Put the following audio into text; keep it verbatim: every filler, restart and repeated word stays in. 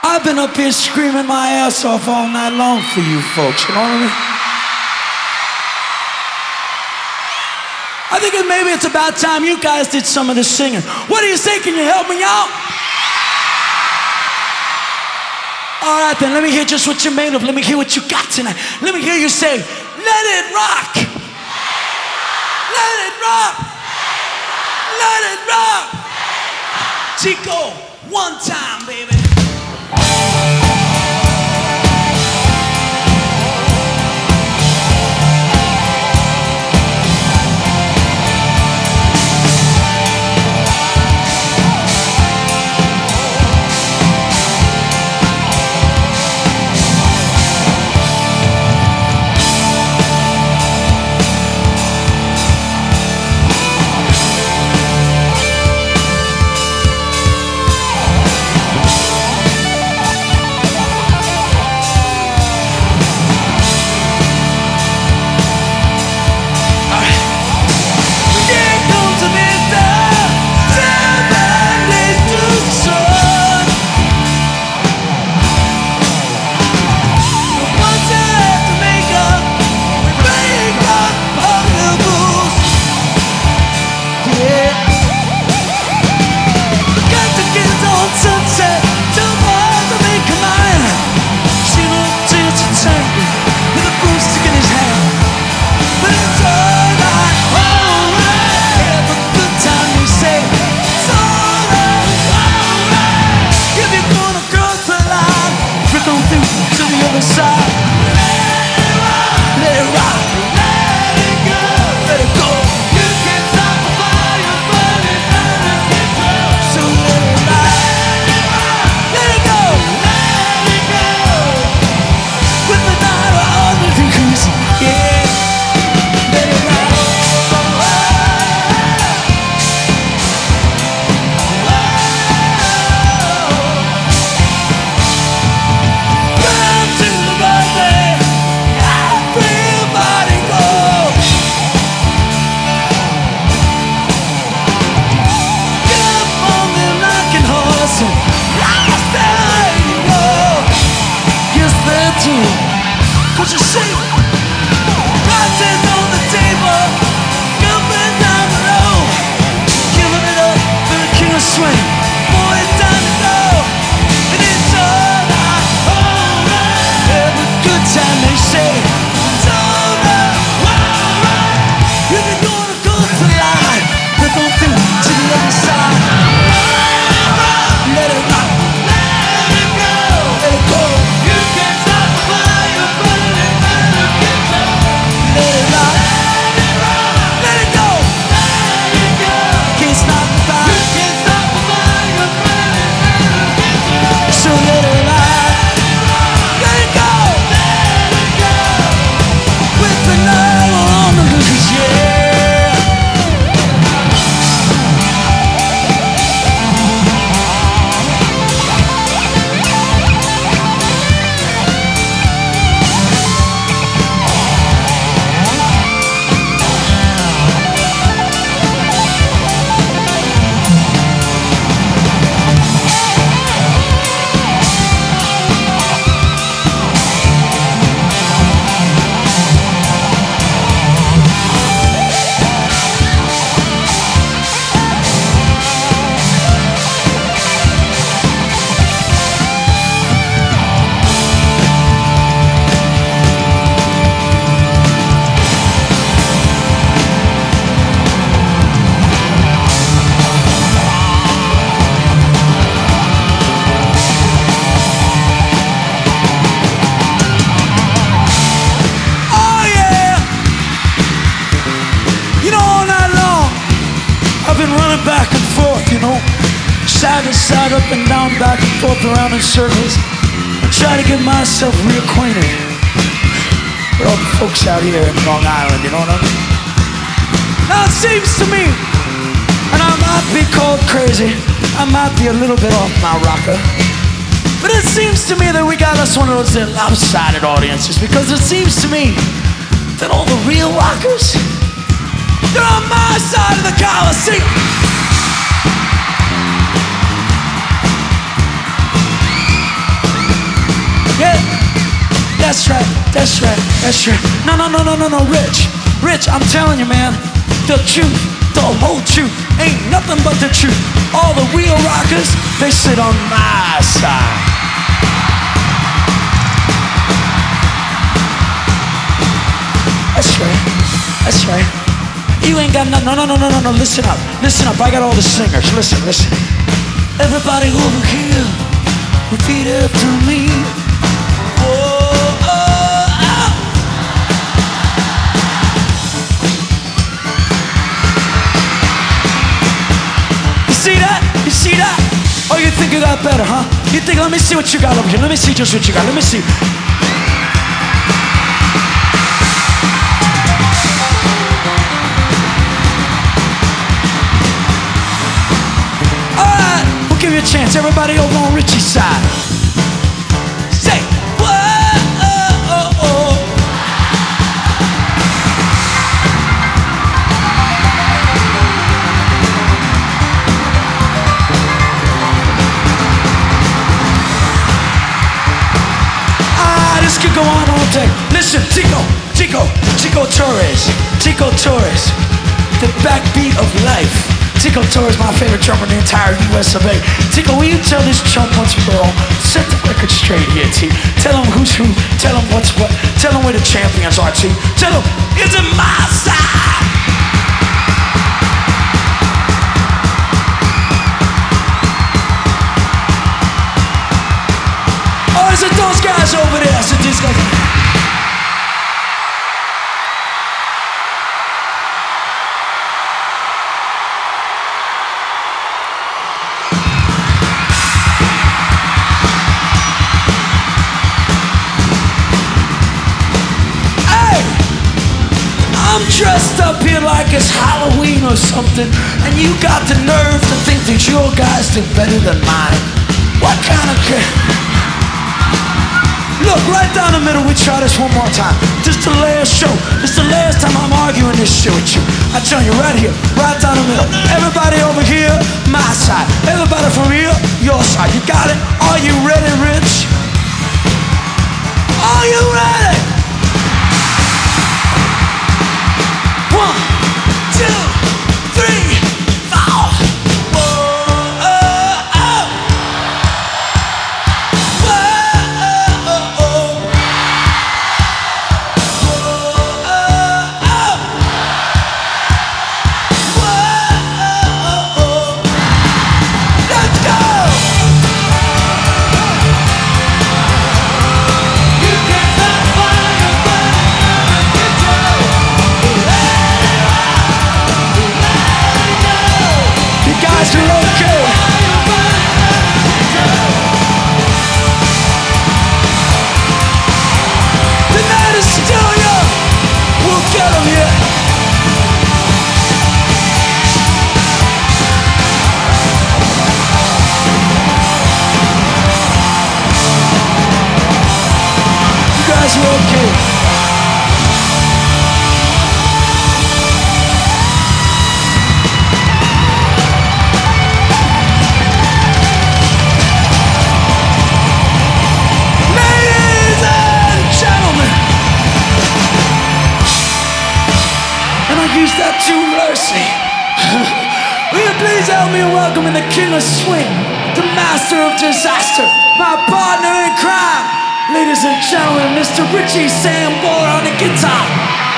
I've been up here screaming my ass off all night long for you folks, you know what I mean? I think it, maybe it's about time you guys did some of the singing. What do you say? Can you help me out? All right then, let me hear just what you're made of. Let me hear what you got tonight. Let me hear you say, let it rock. Let it rock. Let it rock. Chico, one time, baby. Cause you see, prices on the table, jumping down the road, giving it up for the king of swing. Boy, it's time to go, and it's alright, alright. Every good time they say, it's alright, alright. If you're gonna go to life, we're gonna do to the other side. Let it rock, let it go, let it go. You can't stop the fire, burning it, burning it, let it rock, let it go, let it go. Can't stop the fire, you can't stop the fire, burning it, burning it. So let it rock, let it go, let it go. With the night on the loose, yeah. Back and forth, you know, side to side, up and down, back and forth, around in circles. I try to get myself reacquainted with all the folks out here in Long Island, you know what I mean? Now it seems to me, and I might be called crazy, I might be a little bit off my rocker, but it seems to me that we got us one of those lopsided audiences, because it seems to me that all the real rockers, they're on my side of the Coliseum. That's right, that's right, that's right. No, no, no, no, no, no, Rich. Rich, I'm telling you, man, the truth, the whole truth, ain't nothing but the truth. All the real rockers, they sit on my side. That's right, that's right. You ain't got nothing, no, no, no, no, no, no, listen up, listen up, I got all the singers, listen, listen. Everybody over here, repeat after me. See that? You see that? Oh, you think you got better, huh? You think, let me see what you got over here. Let me see just what you got. Let me see. All right, we'll give you a chance. Everybody over on Richie's side. Say, whoa, oh, oh, oh. This could go on all day. Listen, Tico, Tico, Tico Torres, Tico Torres, the backbeat of life. Tico Torres, my favorite drummer in the entire U S of A. Tico, will you tell this chump once for all? Set the record straight here, T. Tell him who's who, tell him what's what, tell him where the champions are, T. Tell him, it's in my side. Oh, is it those guys over there? Is it these guys? Hey! I'm dressed up here like it's Halloween or something, and you got the nerve to think that your guys did better than mine. What kind of crap? Look, right down the middle, we try this one more time. Just the last show. This the last time I'm arguing this shit with you. I tell you, right here, right down the middle. Everybody over here, my side. Everybody from here, your side. You got it? Are you ready, Rich? Are you ready? One, two, three, four. The king of swing, the master of disaster, my partner in crime, ladies and gentlemen, Mister Richie Sambora on the guitar.